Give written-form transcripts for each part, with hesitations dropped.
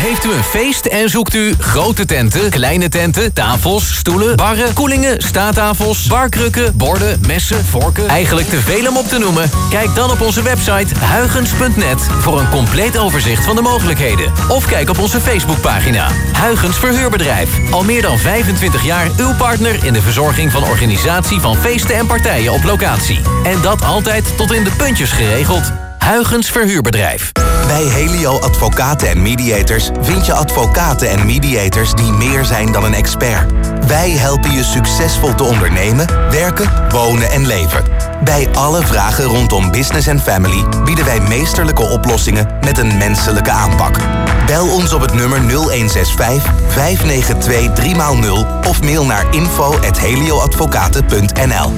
Heeft u een feest en zoekt u grote tenten, kleine tenten, tafels, stoelen, barren, koelingen, staattafels, barkrukken, borden, messen, vorken? Eigenlijk te veel om op te noemen? Kijk dan op onze website huygens.net voor een compleet overzicht van de mogelijkheden. Of kijk op onze Facebookpagina. Huygens Verhuurbedrijf. Al meer dan 25 jaar uw partner in de verzorging van organisatie van feesten en partijen op locatie. En dat altijd tot in de puntjes geregeld. Huygens Verhuurbedrijf. Bij Helio Advocaten en Mediators vind je advocaten en mediators die meer zijn dan een expert. Wij helpen je succesvol te ondernemen, werken, wonen en leven. Bij alle vragen rondom business en family bieden wij meesterlijke oplossingen met een menselijke aanpak. Bel ons op het nummer 0165 592 3x0 of mail naar info@helioadvocaten.nl.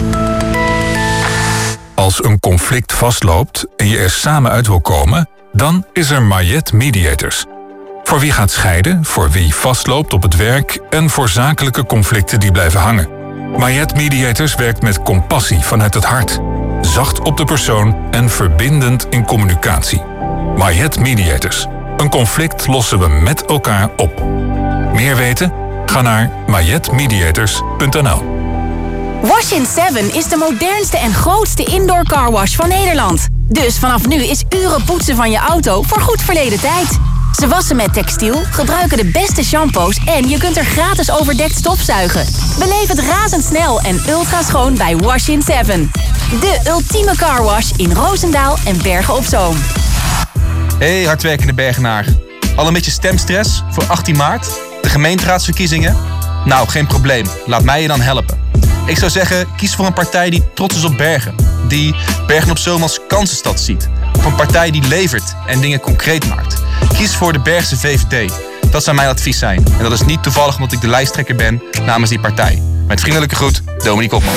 Als een conflict vastloopt en je er samen uit wil komen, dan is er Mayet Mediators. Voor wie gaat scheiden, voor wie vastloopt op het werk en voor zakelijke conflicten die blijven hangen. Mayet Mediators werkt met compassie vanuit het hart, zacht op de persoon en verbindend in communicatie. Mayet Mediators. Een conflict lossen we met elkaar op. Meer weten? Ga naar mayetmediators.nl. Wash in 7 is de modernste en grootste indoor carwash van Nederland. Dus vanaf nu is uren poetsen van je auto voor goed verleden tijd. Ze wassen met textiel, gebruiken de beste shampoos en je kunt er gratis overdekt stofzuigen. Beleef het razendsnel en ultra schoon bij Wash in 7. De ultieme carwash in Roosendaal en Bergen op Zoom. Hey hardwerkende Bergenaar. Al een beetje stemstress voor 18 maart? De gemeenteraadsverkiezingen? Nou, geen probleem. Laat mij je dan helpen. Ik zou zeggen, kies voor een partij die trots is op Bergen. Die Bergen op Zoom als kansenstad ziet. Of een partij die levert en dingen concreet maakt. Kies voor de Bergse VVD. Dat zou mijn advies zijn. En dat is niet toevallig omdat ik de lijsttrekker ben namens die partij. Met vriendelijke groet, Dominique Opman.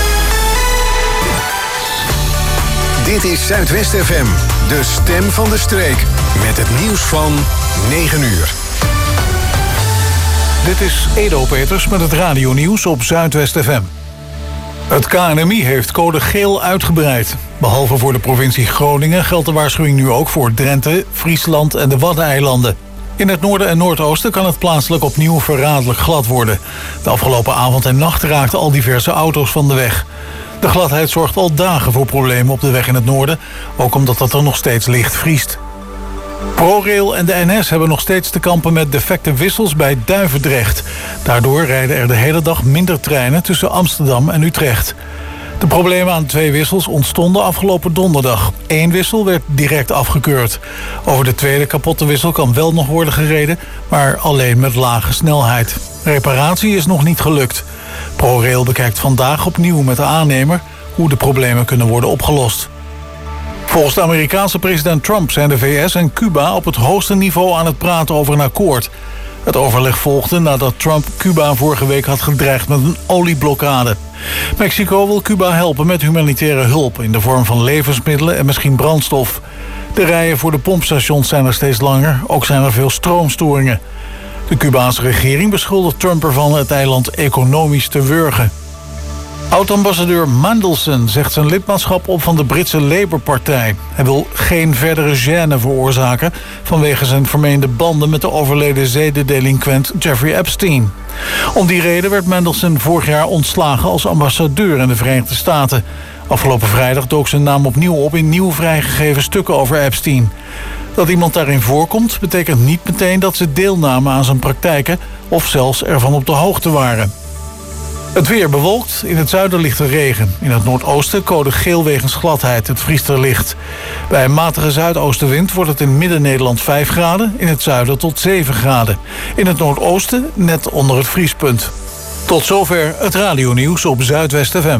Dit is Zuidwest FM, de stem van de streek. Met het nieuws van 9 uur. Dit is Edo Peters met het radionieuws op Zuidwest FM. Het KNMI heeft code geel uitgebreid. Behalve voor de provincie Groningen geldt de waarschuwing nu ook voor Drenthe, Friesland en de Waddeneilanden. In het noorden en noordoosten kan het plaatselijk opnieuw verraderlijk glad worden. De afgelopen avond en nacht raakten al diverse auto's van de weg. De gladheid zorgt al dagen voor problemen op de weg in het noorden, ook omdat het er nog steeds licht vriest. ProRail en de NS hebben nog steeds te kampen met defecte wissels bij Duivendrecht. Daardoor rijden er de hele dag minder treinen tussen Amsterdam en Utrecht. De problemen aan de 2 wissels ontstonden afgelopen donderdag. 1 wissel werd direct afgekeurd. Over de tweede kapotte wissel kan wel nog worden gereden, maar alleen met lage snelheid. Reparatie is nog niet gelukt. ProRail bekijkt vandaag opnieuw met de aannemer hoe de problemen kunnen worden opgelost. Volgens de Amerikaanse president Trump zijn de VS en Cuba op het hoogste niveau aan het praten over een akkoord. Het overleg volgde nadat Trump Cuba vorige week had gedreigd met een olieblokkade. Mexico wil Cuba helpen met humanitaire hulp in de vorm van levensmiddelen en misschien brandstof. De rijen voor de pompstations zijn er steeds langer, ook zijn er veel stroomstoringen. De Cubaanse regering beschuldigt Trump ervan het eiland economisch te wurgen. Oud-ambassadeur Mandelson zegt zijn lidmaatschap op van de Britse Labour-partij. Hij wil geen verdere gêne veroorzaken vanwege zijn vermeende banden met de overleden zedendelinquent Jeffrey Epstein. Om die reden werd Mandelson vorig jaar ontslagen als ambassadeur in de Verenigde Staten. Afgelopen vrijdag dook zijn naam opnieuw op in nieuw vrijgegeven stukken over Epstein. Dat iemand daarin voorkomt betekent niet meteen dat ze deelnamen aan zijn praktijken of zelfs ervan op de hoogte waren. Het weer bewolkt, in het zuiden ligt er regen. In het noordoosten code geel wegens gladheid, het vriest er licht. Bij een matige zuidoostenwind wordt het in Midden-Nederland 5 graden... in het zuiden tot 7 graden. In het noordoosten net onder het vriespunt. Tot zover het radionieuws op Zuidwest FM.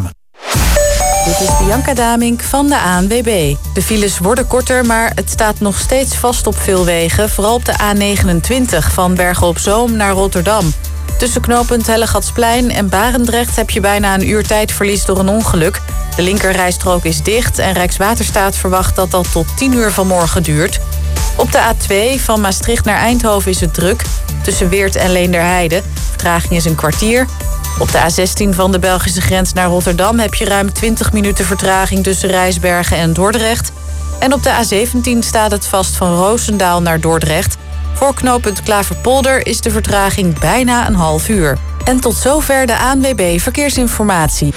Dit is Bianca Damink van de ANWB. De files worden korter, maar het staat nog steeds vast op veel wegen. Vooral op de A29 van Bergen op Zoom naar Rotterdam. Tussen knooppunt Hellegatsplein en Barendrecht heb je bijna een uur tijdverlies door een ongeluk. De linkerrijstrook is dicht en Rijkswaterstaat verwacht dat dat tot 10 uur vanmorgen duurt. Op de A2 van Maastricht naar Eindhoven is het druk. Tussen Weert en Leenderheide. Vertraging is een kwartier. Op de A16 van de Belgische grens naar Rotterdam heb je ruim 20 minuten vertraging tussen Rijsbergen en Dordrecht. En op de A17 staat het vast van Roosendaal naar Dordrecht. Voor knooppunt Klaverpolder is de vertraging bijna een half uur. En tot zover de ANWB Verkeersinformatie.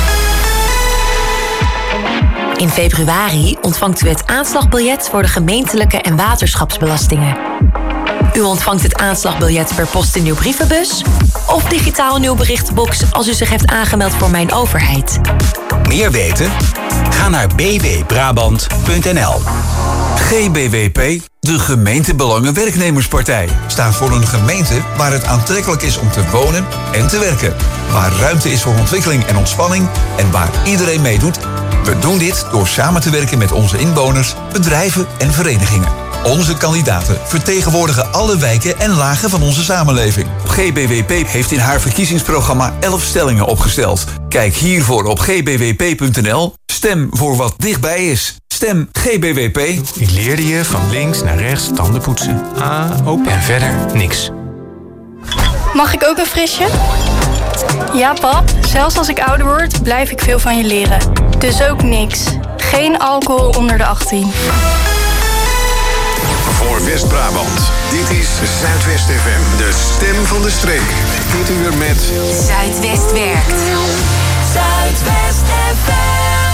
In februari ontvangt u het aanslagbiljet voor de gemeentelijke en waterschapsbelastingen. U ontvangt het aanslagbiljet per post in uw brievenbus of digitaal in uw berichtenbox als u zich heeft aangemeld voor Mijn Overheid. Meer weten? Ga naar bwbrabant.nl. GBWP, de Gemeentebelangen-Werknemerspartij, staat voor een gemeente waar het aantrekkelijk is om te wonen en te werken. Waar ruimte is voor ontwikkeling en ontspanning en waar iedereen meedoet. We doen dit door samen te werken met onze inwoners, bedrijven en verenigingen. Onze kandidaten vertegenwoordigen alle wijken en lagen van onze samenleving. GBWP heeft in haar verkiezingsprogramma 11 stellingen opgesteld. Kijk hiervoor op gbwp.nl. Stem voor wat dichtbij is. Stem GBWP. Ik leerde je van links naar rechts tanden poetsen. Open en verder niks. Mag ik ook een frisje? Ja, pap. Zelfs als ik ouder word, blijf ik veel van je leren. Dus ook niks. Geen alcohol onder de 18. Voor West-Brabant. Dit is Zuidwest FM, de stem van de streek. Dit uur met Zuidwest werkt. Zuidwest FM.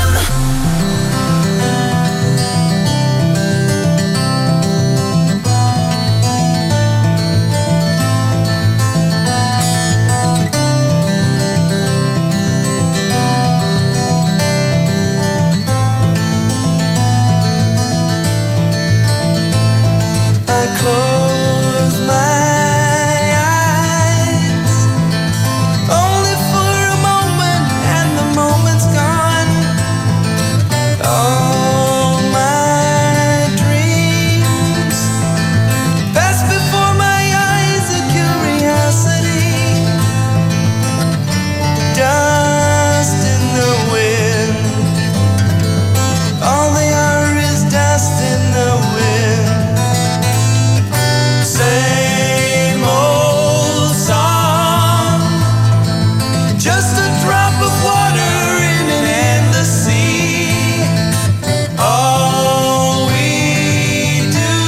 Close my eyes, only for a moment, and the moment's gone. All my dreams pass before my eyes, a curiosity, dust in the wind. All they are is dust in the wind. Same old song, just a drop of water in an endless sea. All we do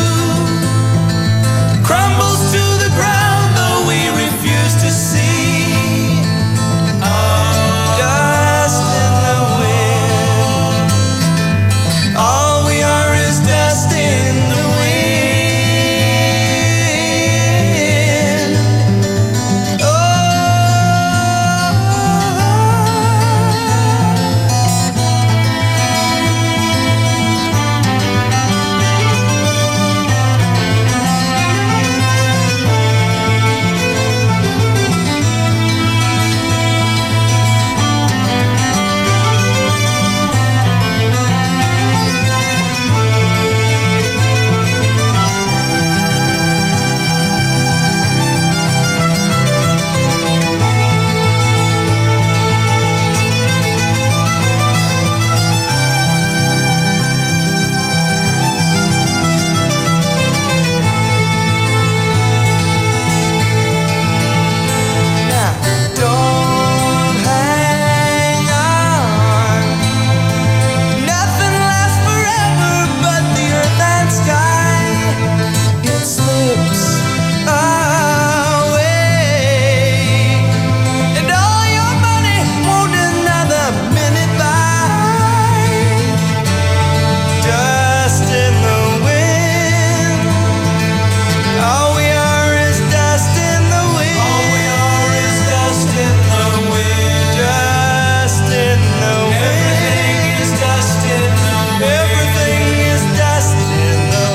crumbles to the ground, though we refuse to see. Dust in the wind. All we are is dust in the wind. Don't hang on. Nothing lasts forever but the earth and sky. It slips away, and all your money won't another minute buy. Dust in the wind. All we are is dust in the wind. All we are is dust in the wind. Dust in the wind. Everything is dust in the wind. Everything is dust in the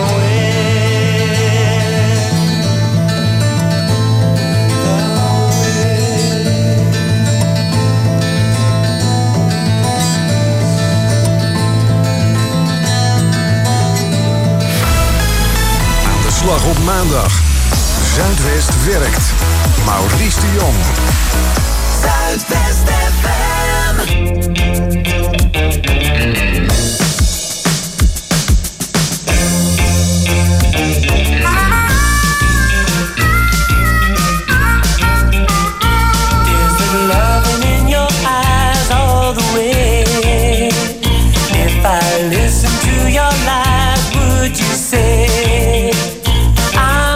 Aan de slag op maandag. Zuidwest werkt. Maurice de Jong. Zuidwest Is the loving in your eyes all the way? If I listen to your lies, would you say I'm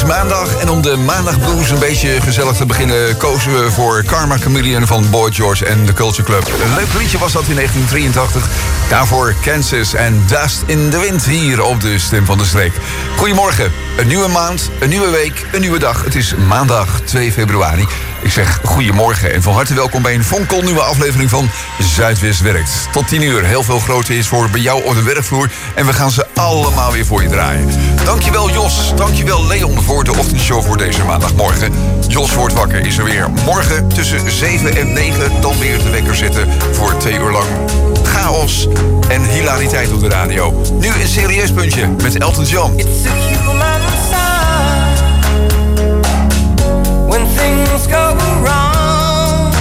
is maandag en om de maandagblues een beetje gezellig te beginnen kozen we voor Karma Chameleon van Boy George en The Culture Club. Een leuk liedje was dat in 1983. Daarvoor Kansas en Dust in the Wind hier op de Stem van de Streek. Goedemorgen, een nieuwe maand, een nieuwe week, een nieuwe dag. Het is maandag 2 februari. Ik zeg goedemorgen en van harte welkom bij een fonkelnieuwe aflevering van Zuidwest Werkt. Tot 10 uur, heel veel grote is voor bij jou op de werkvloer en we gaan ze allemaal weer voor je draaien. Dankjewel Jos, dankjewel Leon voor de ochtendshow voor deze maandagmorgen. Jos wordt wakker is er weer morgen tussen 7 en 9 dan weer de wekker zetten voor 2 uur lang chaos en hilariteit op de radio. Nu een serieus puntje met Elton John. It's a human sign when things go wrong,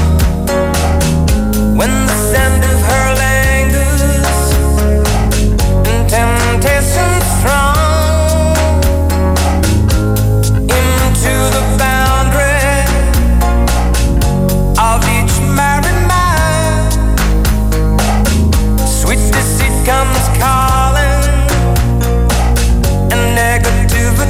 when the scent of her lingers and temptation strong into the boundary of each married man. Sweet deceit comes calling and negativity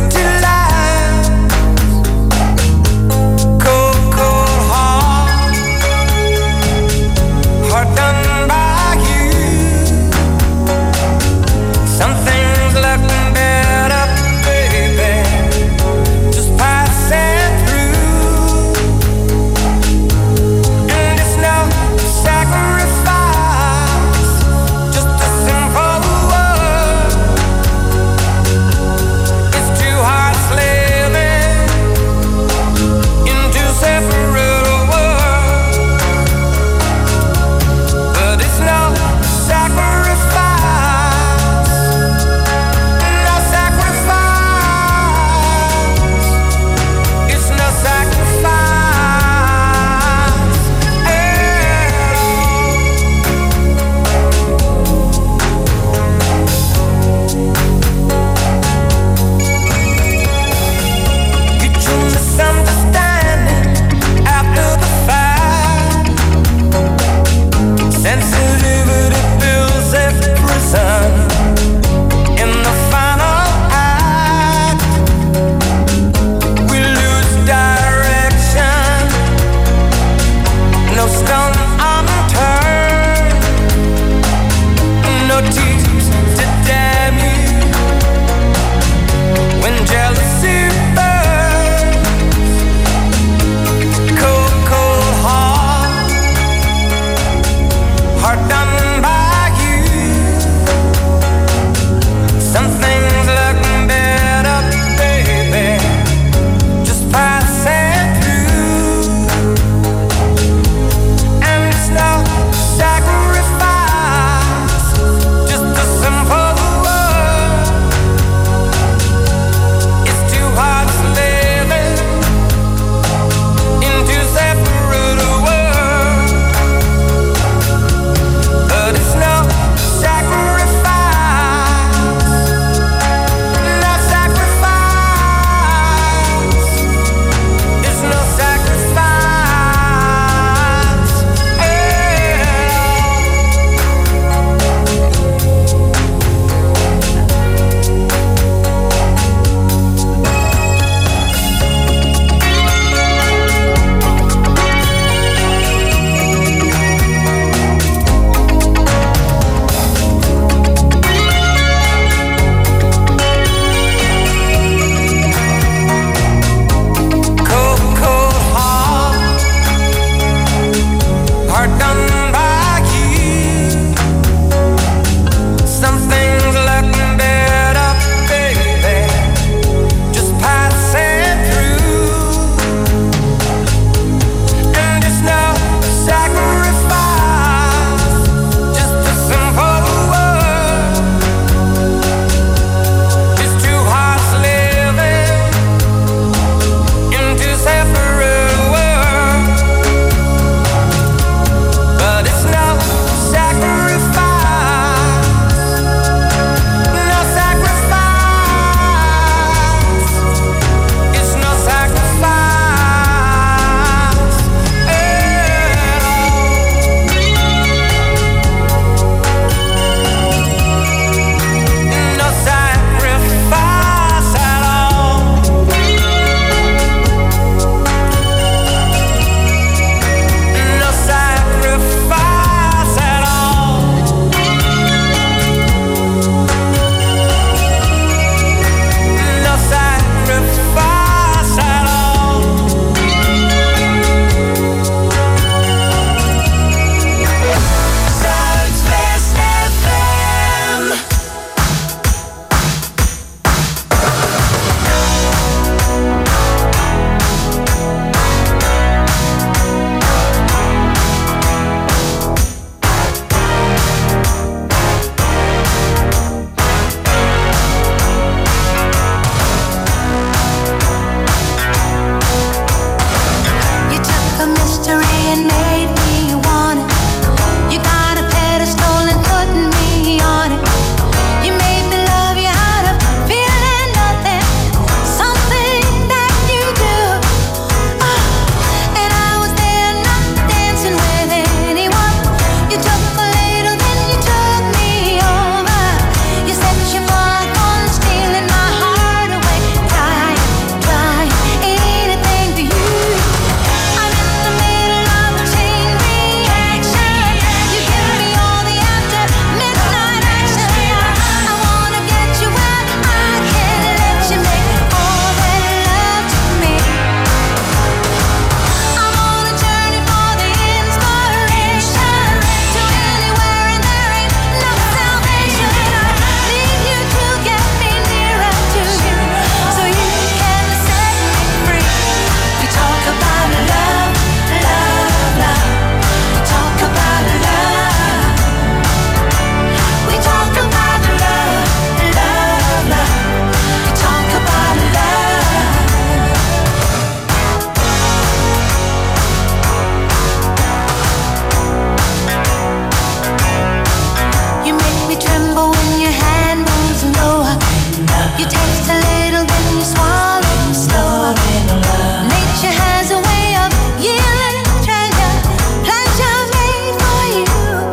taste a little, then you swallow slow. Nature has a way of yielding treasure, pleasure made for you.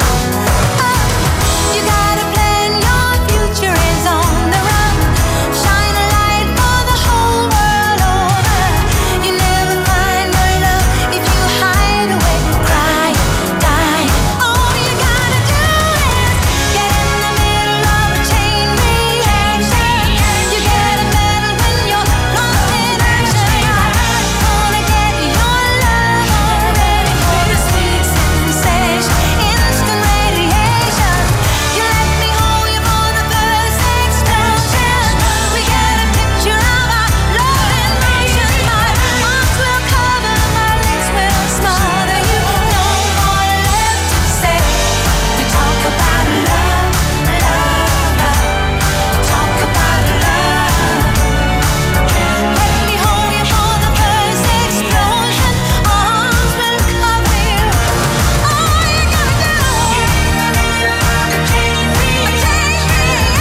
You gotta plan, your future is on the run. Shine a light for the whole world over. You never find your love if you hide away, crying, dying. All you gotta do is get in the middle of a chain reaction. You get it better when you're lost in action. Gonna get your love ready for the sweet sensation, instant radiation. You let me hold you for the first explosion. We get a picture of our love in motion. My arms will cover, my lips will smother you. No more left to say. We talk about love, love, love. Talk about love. Let me hold you for the first explosion. Arms will cover you. All you gotta do is change me, change me.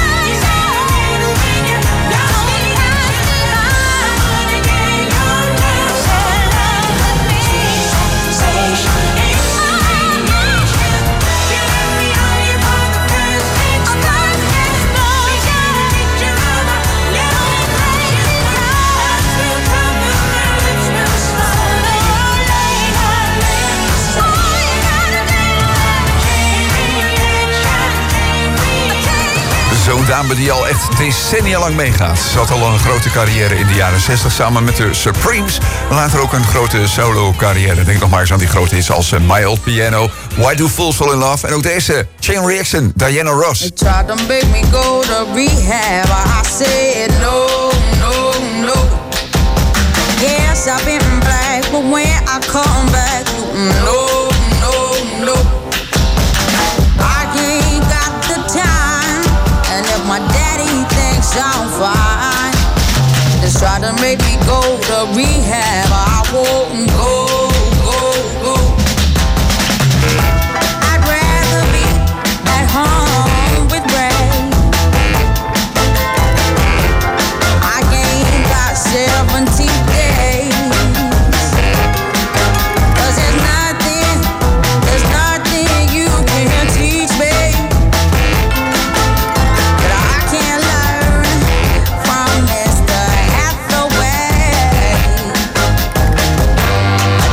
Zo'n dame die al echt decennia lang meegaat. Ze had al een grote carrière in de jaren 60 samen met de Supremes. Later ook een grote solo carrière. Denk nog maar eens aan die grote hits als My Old Piano, Why Do Fools Fall in Love en ook deze, Chain Reaction, Diana Ross. They tried to make me go to rehab. I said no, no, no. Yes, I've been black, but when I come back, no, no, no. I ain't got the time, and if my daddy thinks I'm fine, just try to make me go to rehab. I won't go, go, go. I'd rather be at home with Ray. I ain't got 17 days. 'Cause there's nothing you can teach me that I can't learn from Mr. Hathaway.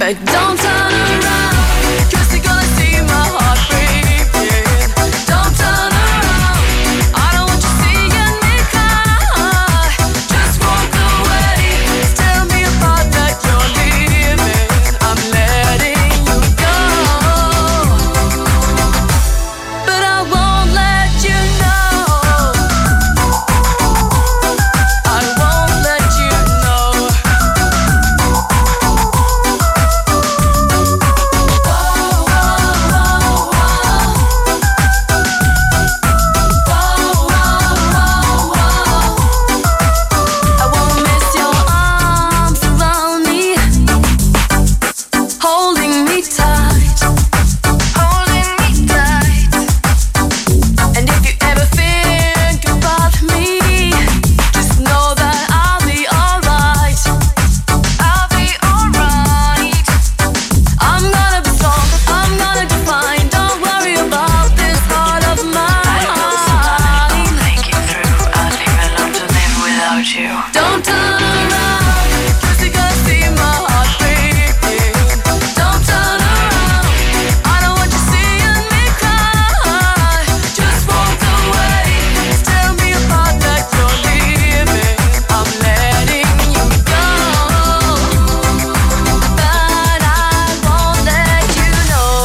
Hey, don't turn around, 'cause you're gonna see my heart breaking. Don't turn around, I don't want you seeing me cry. Just walk away, tell me apart that you're leaving. I'm letting you go, but I won't let you know. I won't let you know. I won't miss your arms around me, holding me tight, holding me tight. And if you ever think about me, just know that I'll be alright. I'll be alright. I'm gonna be strong, I'm gonna be fine. Don't worry about this heart of mine. I know sometimes I'll make it through. I'd even love to live without you. Don't turn around, 'cause you're gonna see my heart breaking. Don't turn around, I don't want you seeing me cry. Just walk away, tell me apart that you're leaving. I'm letting you go, but I won't let you know.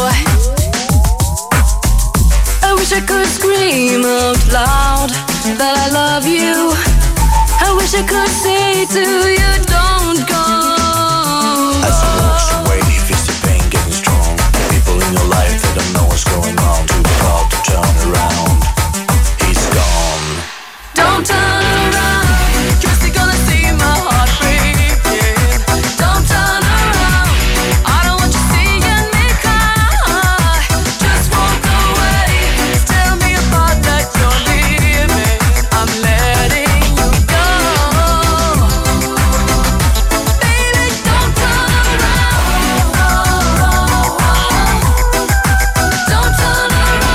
I wish I could scream out loud that I love you. I wish I could say to you, don't go. As he walks away, he feels the pain getting strong. People in your life that don't know what's going on, too proud to turn around. He's gone. Don't turn around, 'cause you're gonna see my heart breaking. Don't turn around, I don't want you seeing me cry. Just walk away, tell me apart that you're leaving. I'm letting you go, baby. Don't turn around, don't turn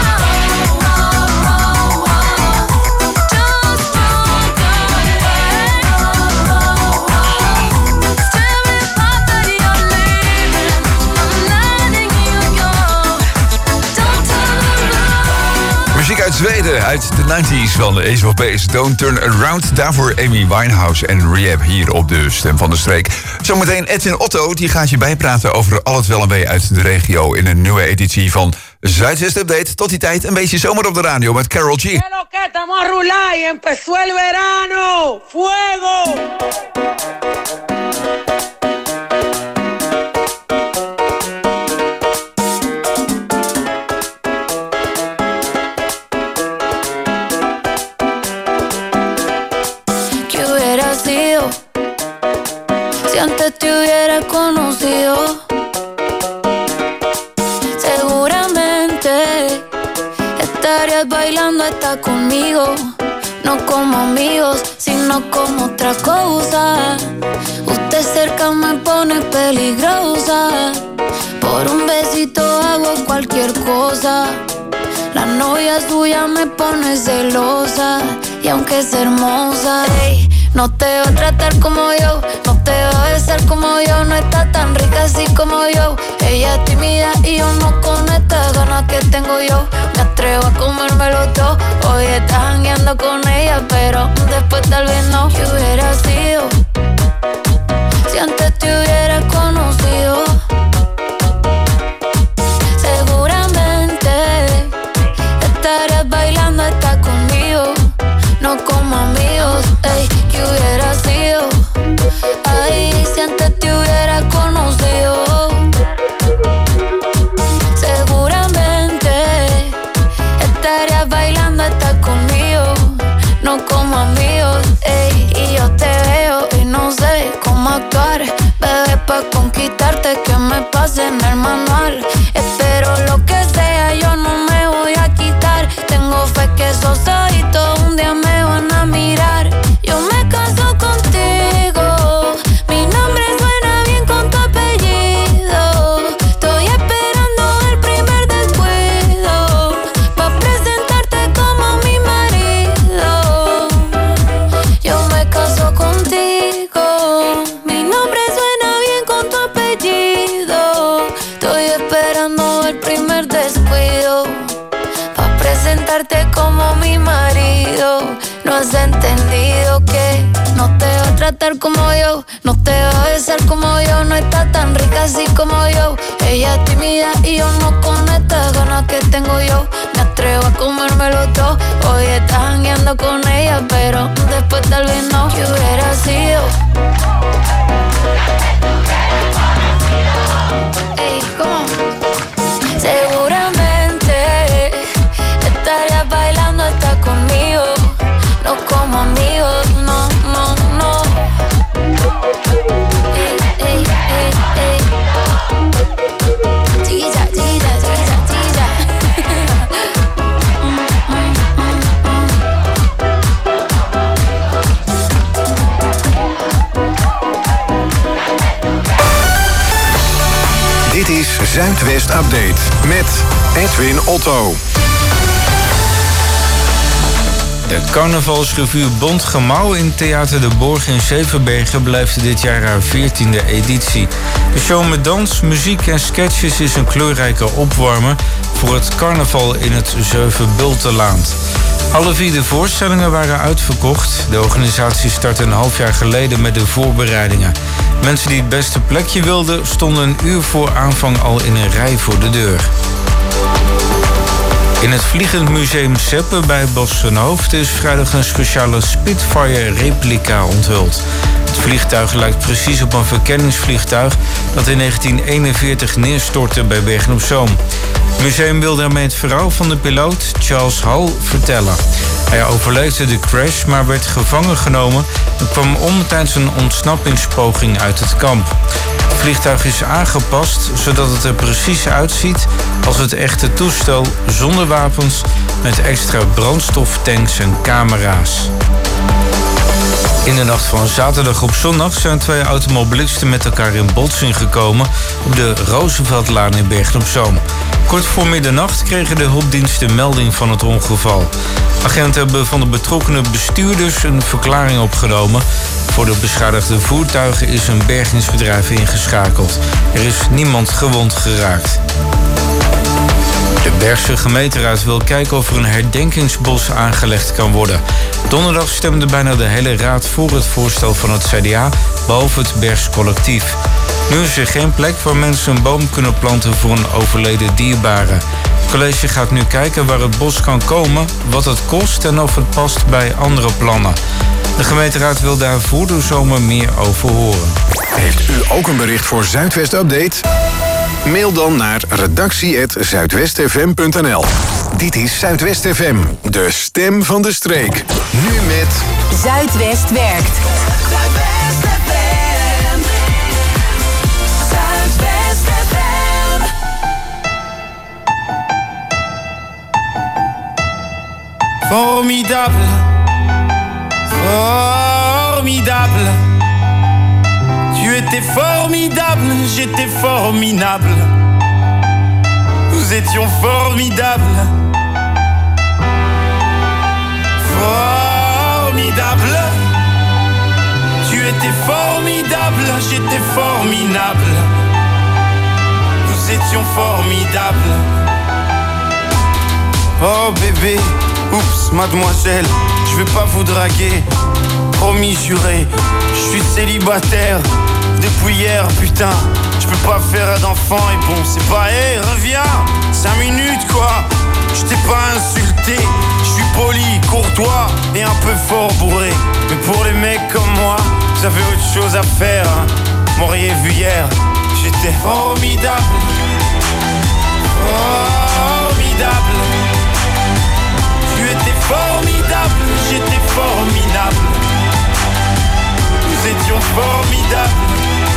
Muziek uit Zweden, uit de 90s van Ace of Base. Don't Turn Around. Daarvoor Amy Winehouse en Rehab hier op de Stem van de Streek. Zometeen Edwin Otto, die gaat je bijpraten over al het wel en wee uit de regio in een nieuwe editie van Zuidwest Update. Tot die tijd een beetje zomer op de radio met Carol G. Lo que estamos a rular y empezó el verano. ¡Fuego! ¿Qué hubiera sido si antes te hubiera conocido? Seguramente estarías bailando hasta conmigo, no como amigos, sino como otra cosa. Usted cerca me pone peligrosa, por un besito hago cualquier cosa. La novia suya me pone celosa, y aunque es hermosa, ey, no te va a tratar como yo, no te va a besar como yo, no está tan rica así como yo. Ella es tímida y yo no con estas ganas que tengo yo. Me atrevo a comérmelo todo. Hoy estás jangueando con ella, pero después tal vez no. ¿Qué hubiera sido si antes te hubiera conocido? Seguramente estarías bailando hasta conmigo, no como amigos, ey. ¿Qué hubiera sido? Ay, si antes te hubiera conocido. Seguramente estarías bailando hasta conmigo, no como amigos, ey. Y yo te veo y no sé cómo actuar, bebé, pa' conquistarte que me pase en el manual. Espero lo que sea, yo no me voy a quitar. Tengo fe que esos ojitos un día me van a mirar. Yo me caso contigo, mi nombre suena bien con tu apellido. Estoy esperando el primer descuido pa' presentarte como mi marido. Yo me caso contigo, mi nombre suena bien con tu apellido. tratar como yo, no te va a besar como yo, no está tan rica así como yo. Ella es tímida y yo no con estas ganas que tengo yo. Me atrevo a comérmelo todo. Hoy estás jangueando con ella, pero después tal vez no. ¿Qué hubiera sido? Ey, ¿cómo? Seguramente estarías bailando hasta conmigo. No como amigos, no, no, no. Ey, ey, ey, ey. Tilla, tilla, tilla, tilla. Dit is Zuidwest Update met Edwin Otto. De carnavalsrevue Bont Gemauw in Theater de Borg in Zevenbergen blijft dit jaar haar 14e editie. De show met dans, muziek en sketches is een kleurrijke opwarmer voor het carnaval in het Zevenbultenlaand. Alle 4 de voorstellingen waren uitverkocht. De organisatie startte een half jaar geleden met de voorbereidingen. Mensen die het beste plekje wilden stonden een uur voor aanvang al in een rij voor de deur. In het Vliegend Museum Seppen bij Bossenhoofd is vrijdag een speciale Spitfire-replica onthuld. Het vliegtuig lijkt precies op een verkenningsvliegtuig dat in 1941 neerstortte bij Bergen-op-Zoom. Het museum wil daarmee het verhaal van de piloot Charles Hall vertellen. Hij overleefde de crash, maar werd gevangen genomen en kwam om tijdens een ontsnappingspoging uit het kamp. Het vliegtuig is aangepast zodat het er precies uitziet als het echte toestel zonder wapens met extra brandstoftanks en camera's. In de nacht van zaterdag op zondag zijn 2 automobilisten met elkaar in botsing gekomen op de Rooseveltlaan in Bergen-op-Zoom. Kort voor middernacht kregen de hulpdiensten melding van het ongeval. Agenten hebben van de betrokkenen bestuurders een verklaring opgenomen. Voor de beschadigde voertuigen is een bergingsbedrijf ingeschakeld. Er is niemand gewond geraakt. De Bergse gemeenteraad wil kijken of er een herdenkingsbos aangelegd kan worden. Donderdag stemde bijna de hele raad voor het voorstel van het CDA, behalve het Bergs collectief. Nu is er geen plek waar mensen een boom kunnen planten voor een overleden dierbare. Het college gaat nu kijken waar het bos kan komen, wat het kost en of het past bij andere plannen. De gemeenteraad wil daar voor de zomer meer over horen. Heeft u ook een bericht voor Zuidwest Update? Mail dan naar redactie@zuidwestfm.nl. Dit is Zuidwest FM, de stem van de streek. Nu met Zuidwest werkt. Zuidwest FM. Zuidwest FM. Formidable, formidable. Tu étais formidable, j'étais formidable. Nous étions formidables. Formidable. Tu étais formidable, j'étais formidable. Nous étions formidables. Oh bébé, oups, mademoiselle, je vais pas vous draguer. Promis, juré, je suis célibataire depuis hier, putain. Je peux pas faire d'enfant et bon, c'est pas, hé, reviens, 5 minutes quoi. Je t'ai pas insulté, je suis poli, courtois et un peu fort bourré. Mais pour les mecs comme moi, vous avez autre chose à faire, hein. M'auriez vu hier, j'étais formidable. Formidable. Tu étais formidable, j'étais formidable. Nous étions formidables.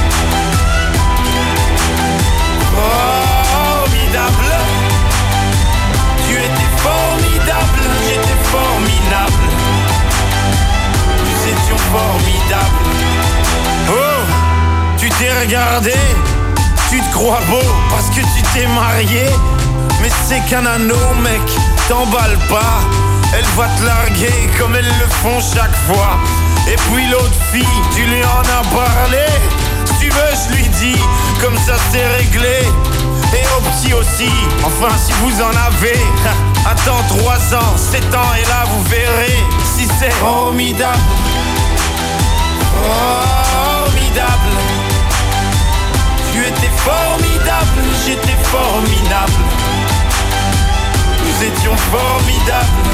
Formidable. Tu étais formidable, j'étais formidable. Nous étions formidables. Oh, tu t'es regardé, tu te crois beau parce que tu t'es marié. Mais c'est qu'un anneau, mec, t'emballe pas. Elle va te larguer comme elles le font chaque fois. Et puis l'autre fille, tu lui en as parlé. Si tu veux, je lui dis, comme ça c'est réglé. Et au petit aussi, enfin si vous en avez. Attends 3 ans, 7 ans et là vous verrez si c'est formidable. Formidable. Tu étais formidable, j'étais formidable. Nous étions formidables.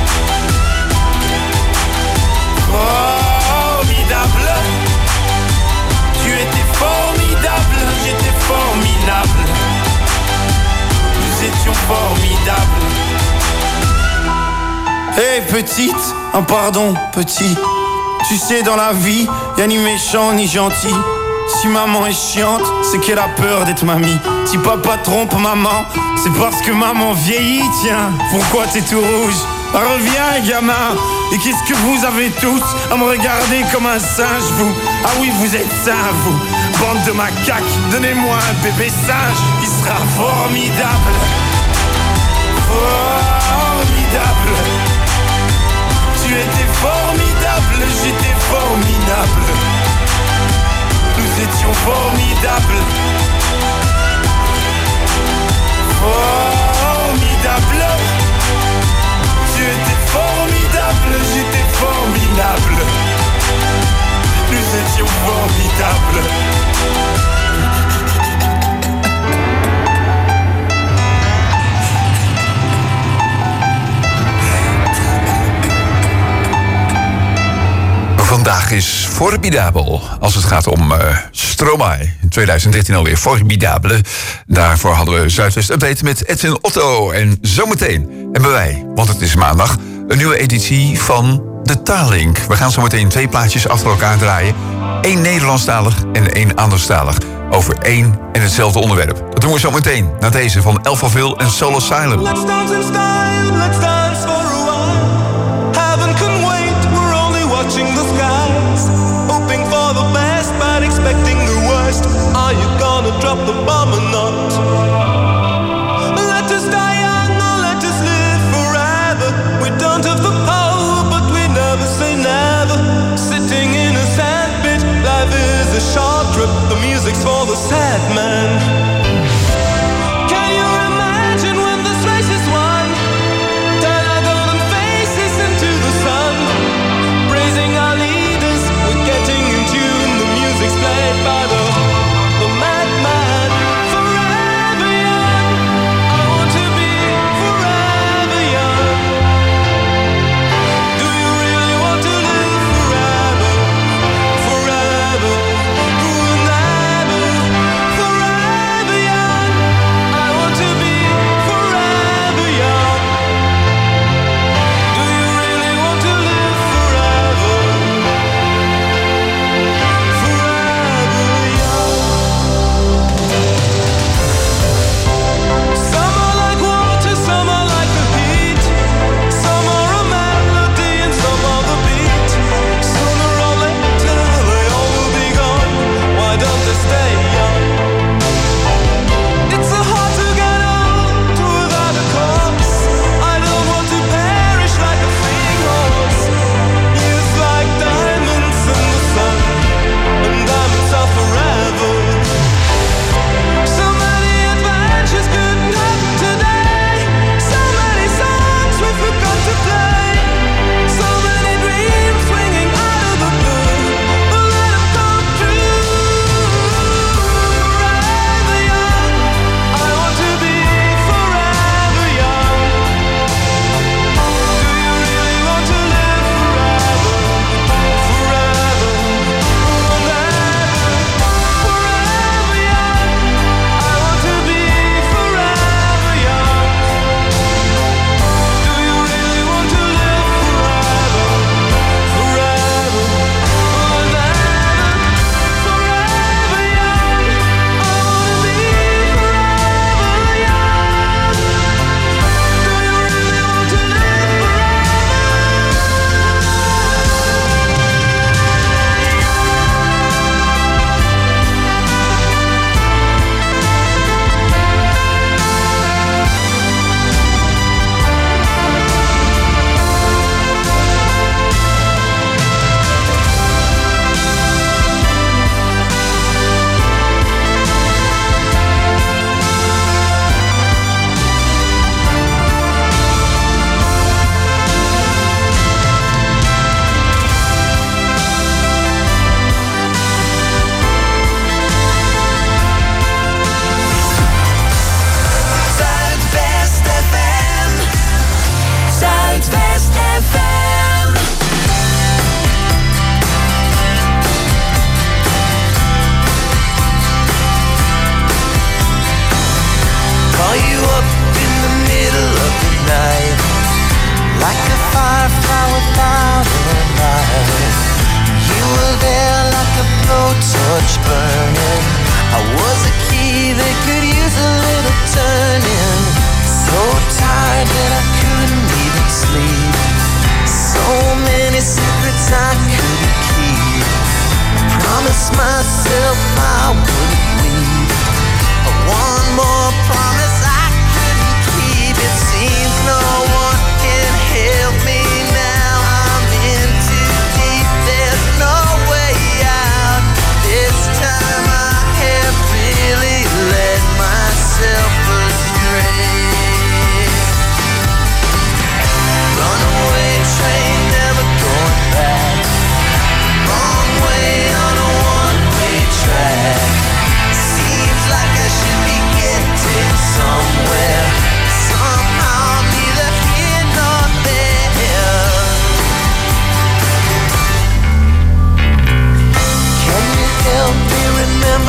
Formidable. Tu étais formidable, j'étais formidable. Nous étions formidables. Hey petite, un pardon petit. Tu sais dans la vie, y'a ni méchant ni gentil. Si maman est chiante, c'est qu'elle a peur d'être mamie. Si papa trompe maman, c'est parce que maman vieillit. Tiens, pourquoi t'es tout rouge? Reviens gamin. Et qu'est-ce que vous avez tous à me regarder comme un singe vous? Ah oui vous êtes sains vous. Bande de macaques, donnez-moi un bébé singe. Il sera formidable. Formidable. Tu étais formidable, j'étais formidable. Nous étions formidables. Formidable. Tu étais formidable, j'étais formidable. Nous étions formidables. Vandaag is formidabel als het gaat om Stromae. In 2013 alweer formidabele. Daarvoor hadden we Zuidwest Update met Edwin Otto. En zometeen hebben wij, want het is maandag, een nieuwe editie van De Taallink. We gaan zometeen 2 plaatjes achter elkaar draaien. 1 Nederlandstalig en 1 anderstalig. Over 1 en hetzelfde onderwerp. Dat doen we zometeen na deze van Elphaville en Soul Asylum. Let's dance in style, let's dance for a while. Heaven can wait, we're only watching the skies. Hoping for the best, but expecting the worst. Are you gonna drop the bomb or not? Let us die young or let us live forever. We don't have the power, but we never say never. Sitting in a sandpit, life is a short trip. The music's for the sad man. Can you imagine when this race is won? Turn our golden faces into the sun. Praising our leaders, we're getting in tune. The music's played by the madman. Forever young, I want to be forever young. Do you really want to live forever? Forever, forever, forever.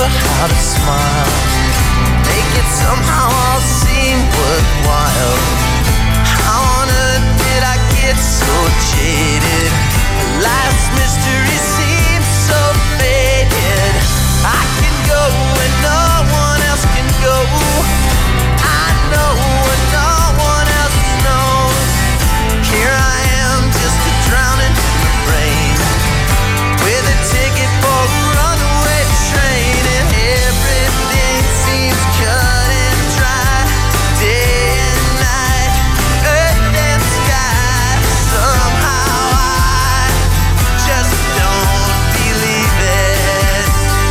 remember how to smile. Make it somehow all seem worthwhile. How on earth did I get so jaded? Life's mystery seems so faded. I can go when no one else can go. I know when no one else knows. Here I am, just a drowning in the rain, with a ticket for a runaway train, and everything seems cut and dry, day and night, earth and sky. Somehow I just don't believe it.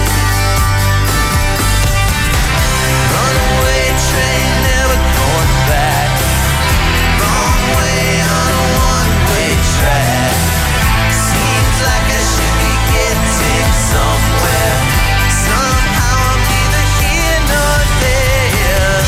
Runaway train, never going back. Wrong way on a one-way track. Seems like I should be getting somewhere. Somehow I'm neither here nor there.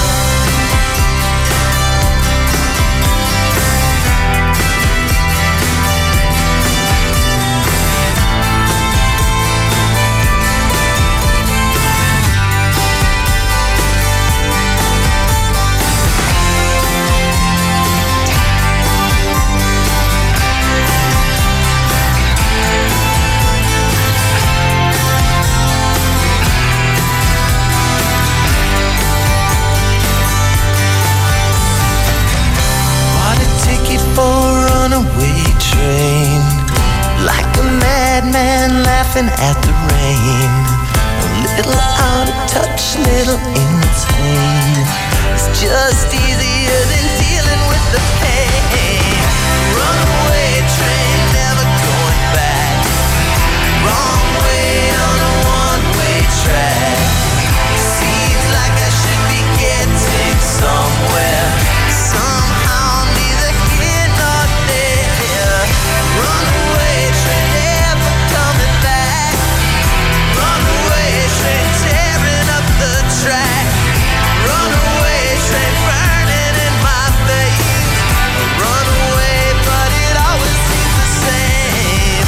Bought a ticket for a runaway train, like a madman laughing at the rain. A little out of touch, little insane. It's just easier than dealing with the pain. Runaway train, never going back. Wrong way on a one-way track. Seems like I should be getting somewhere. Somehow I'm neither here nor there. Runaway train, never coming back. Runaway train, tearing up the track. Runaway train, burning in my veins. Runaway, but it always seems the same.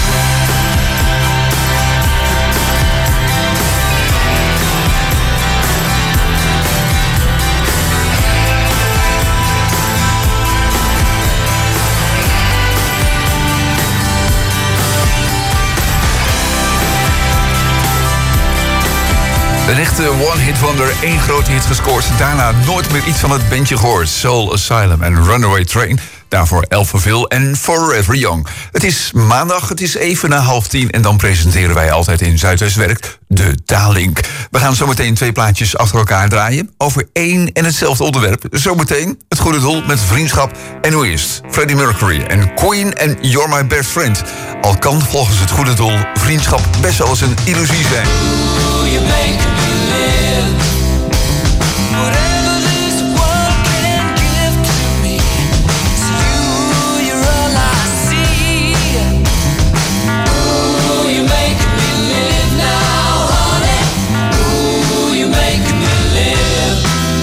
Een echte one-hit wonder, 1 grote hit gescoord. Daarna nooit meer iets van het bandje gehoord. Soul Asylum en Runaway Train. Daarvoor Elphaville en Forever Young. Het is maandag, het is even na 9:30... en dan presenteren wij altijd in Zuidwestwerk de Taalink. We gaan zometeen 2 plaatjes achter elkaar draaien... over 1 en hetzelfde onderwerp. Zometeen het goede doel met vriendschap. En hoe eerst Freddie Mercury en Queen en You're My Best Friend. Al kan volgens het goede doel vriendschap best wel eens een illusie zijn. You make me live. Whatever this world can give to me, it's you, you're all I see. Ooh, you make me live now, honey. Ooh, you make me live.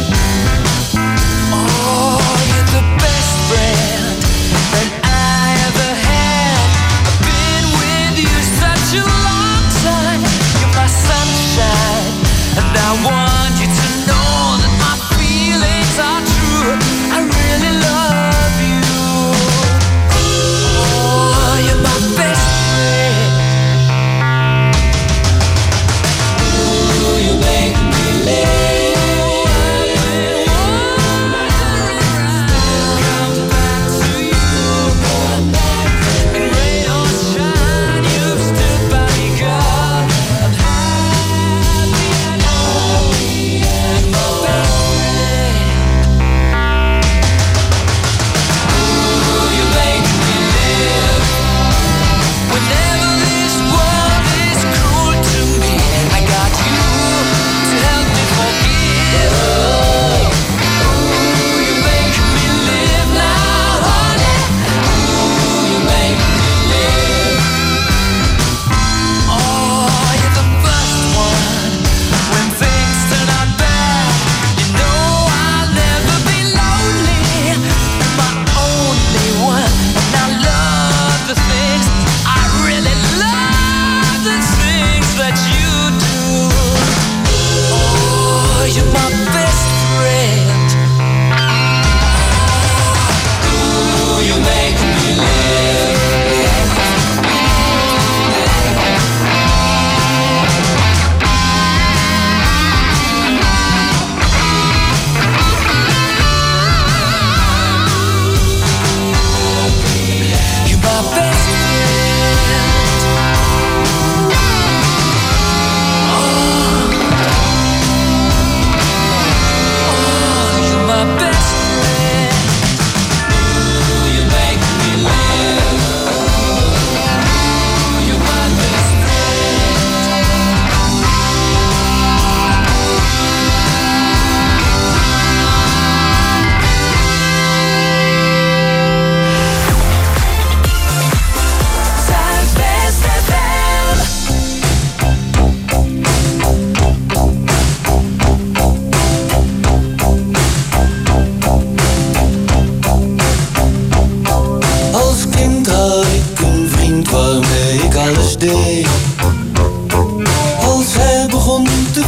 Oh, you're the best friend that I ever had. I've been with you such a long time. You're my sunshine.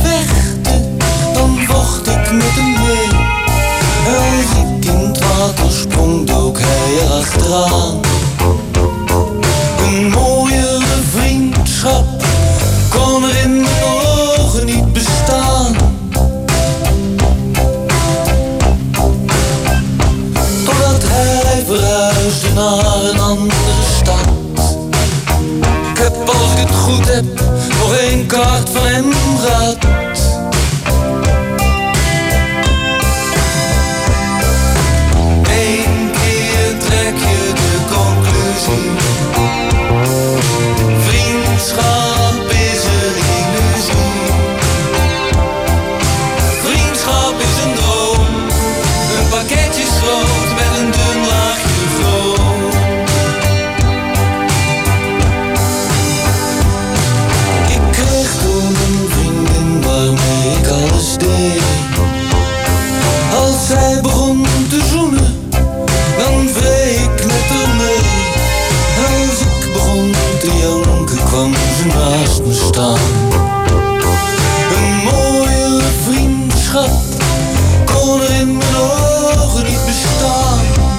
vechten, dan vocht ik met hem mee. Als ik in het water sprong, dook hij erachteraan. Een mooiere vriendschap kon er in mijn ogen niet bestaan. Totdat hij verhuisde naar een andere stad. Ik heb, als ik het goed heb, nog 1 kaart van hem gehad. Eén keer trek je de conclusie. Vriendschap is een illusie. Vriendschap is een droom. Een pakketje schroot met een dun laagje vroom. Ik kreeg toen een vriendin waarmee ik alles deed. Als zij begon te zoenen, dan vreeg ik met haar mee. Als ik begon te janken, kwam ze naast me staan. Een mooie vriendschap kon er in mijn ogen niet bestaan.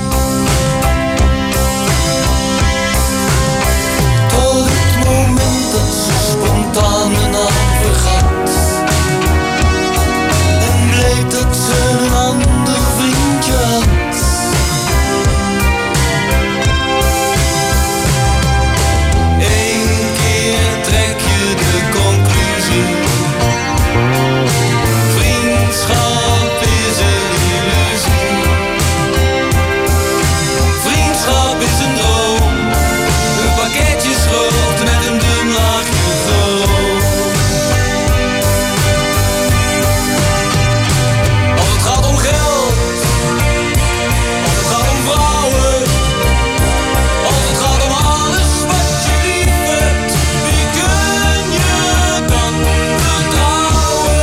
Tot het moment dat ze spontaan mijn naam vergat. En bleek dat ze een ander vriendje had. Eén keer trek je de conclusie. Vriendschap is een illusie. Vriendschap is een droom. Een pakketje schroot met een dun laagje vroom. Als het gaat om geld, als het gaat om vrouwen, als het gaat om alles wat je lief hebt, wie kun je dan vertrouwen?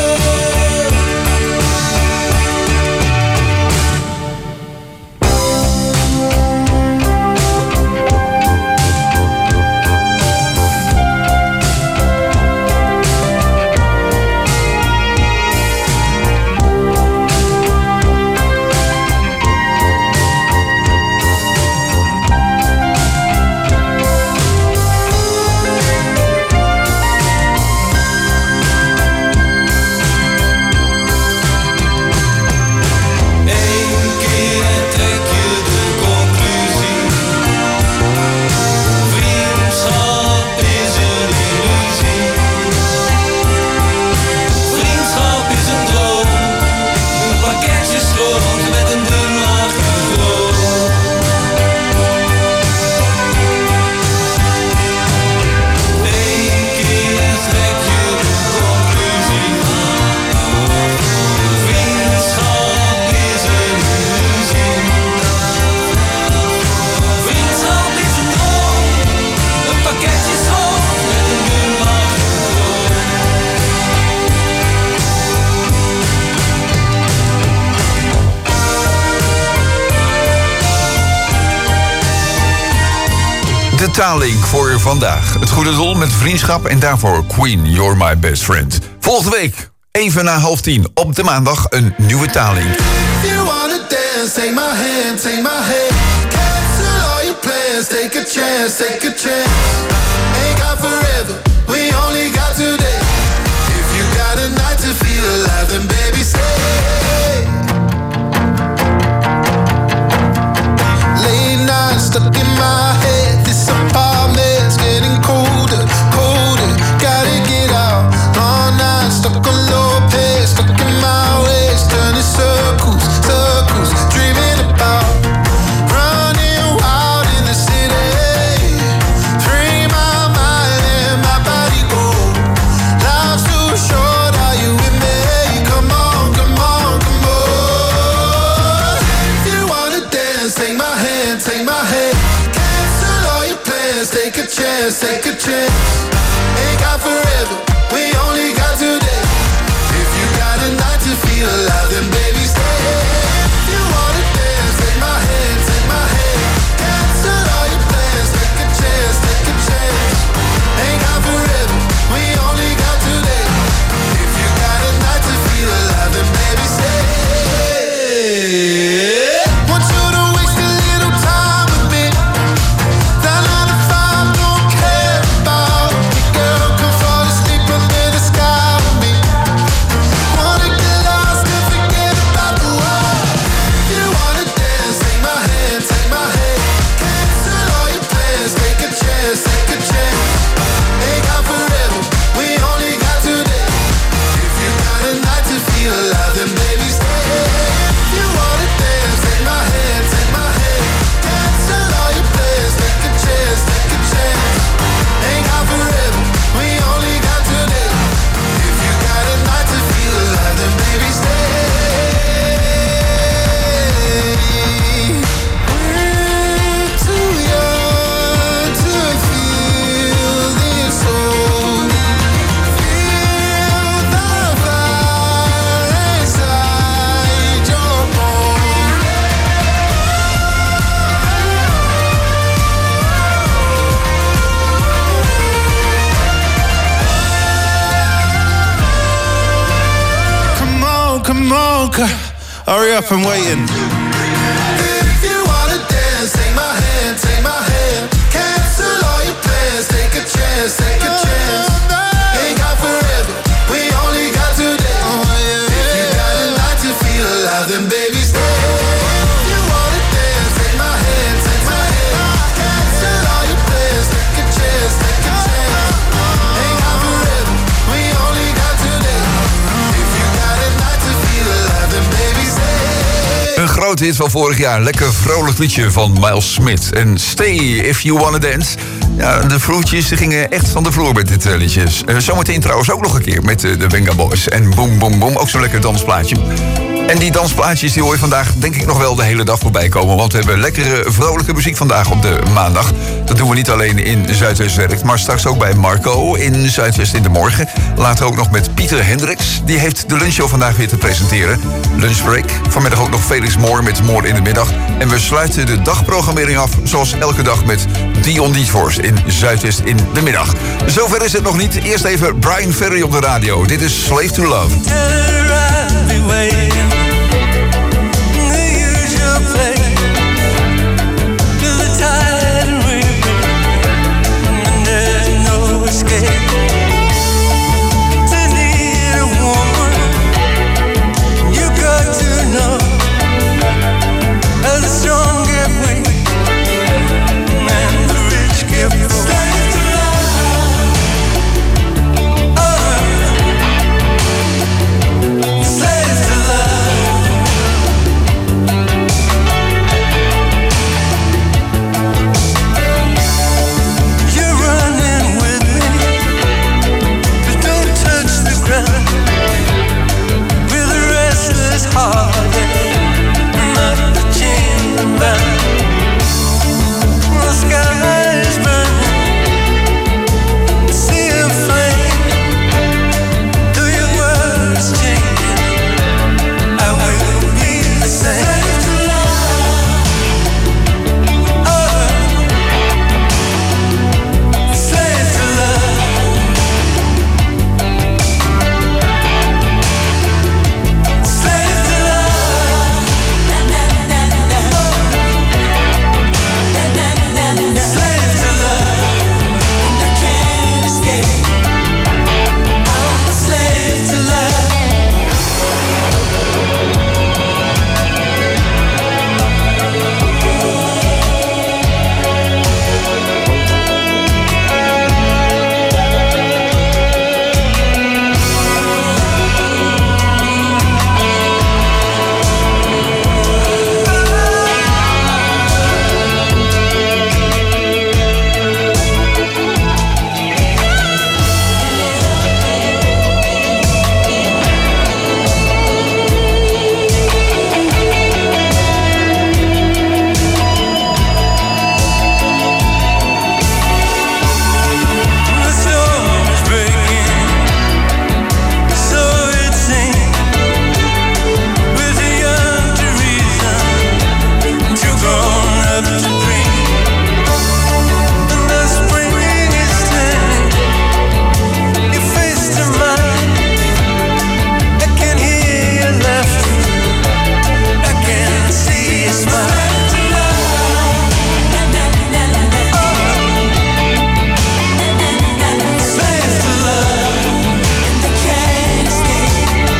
Eén keer trek je de conclusie. Vriendschap is een illusie. Vriendschap is een droom. Een pakketje schroot met een dun laagje vroom. Eén keer trek je de conclusie. Vriendschap is een illusie. Vriendschap is een droom. Een pakketje schroot met een dun laagje vroom. De taallink voor vandaag. Het goede doel met vriendschap en daarvoor Queen, You're My Best Friend. Volgende week, even na 9:30 op de maandag, een nieuwe taallink. If you wanna dance, take my hand, take my hand. Cancel all your plans, take a chance, take a chance. Ain't got forever, we only got today. If you got a night to feel alive, then baby stay. Late night stuck in my head, this apartment's getting colder, colder. Gotta get out, all night stuck on low pace, stuck in my ways, turning circles, circles, dreaming about running wild in the city. Free my mind and my body go. Life's too short, are you with me? Come on, come on, come on. If you wanna dance, take my hand, take my hand. Cancel all your plans, take a chance, take a chance. Ain't got forever, we only got today. If you got a night to feel alive, then baby stay. If you wanna dance, take my hand, take my hand. Cancel all your plans, take a chance, take a chance. Ain't got forever, we only got today. If you got come on, hurry up, I'm waiting. If you wanna dance, take my hand, take my hand. Cancel all your plans, take a chance, take a chance. Ain't got forever, we only got today. If you got a night to feel alive, then baby stay. If you wanna dance, take my hand, take my hand. Cancel all your plans, take a chance, take a chance. Ain't got forever, we only got today. If you got a night to feel alive, then baby stay. Een grote hit van vorig jaar. Lekker vrolijk liedje van Miles Smith. En Stay If You Wanna Dance. Ja, de vroetjes gingen echt van de vloer met dit liedje. Zometeen trouwens ook nog een keer met de Venga Boys. En Boom Boom Boom, ook zo'n lekker dansplaatje. En die dansplaatjes die hoor je vandaag denk ik nog wel de hele dag voorbij komen. Want we hebben lekkere vrolijke muziek vandaag op de maandag. Dat doen we niet alleen in Zuidwest Werkt, maar straks ook bij Marco in Zuidwest in de morgen. Later ook nog met Pieter Hendricks. Die heeft de lunchshow vandaag weer te presenteren. Lunchbreak. Vanmiddag ook nog Felix Moore met Moore in de middag. En we sluiten de dagprogrammering af zoals elke dag met Dion Dietvorst in Zuidwest in de middag. Zover is het nog niet. Eerst even Brian Ferry op de radio. Dit is Slave to Love. Tell her I'll be waiting.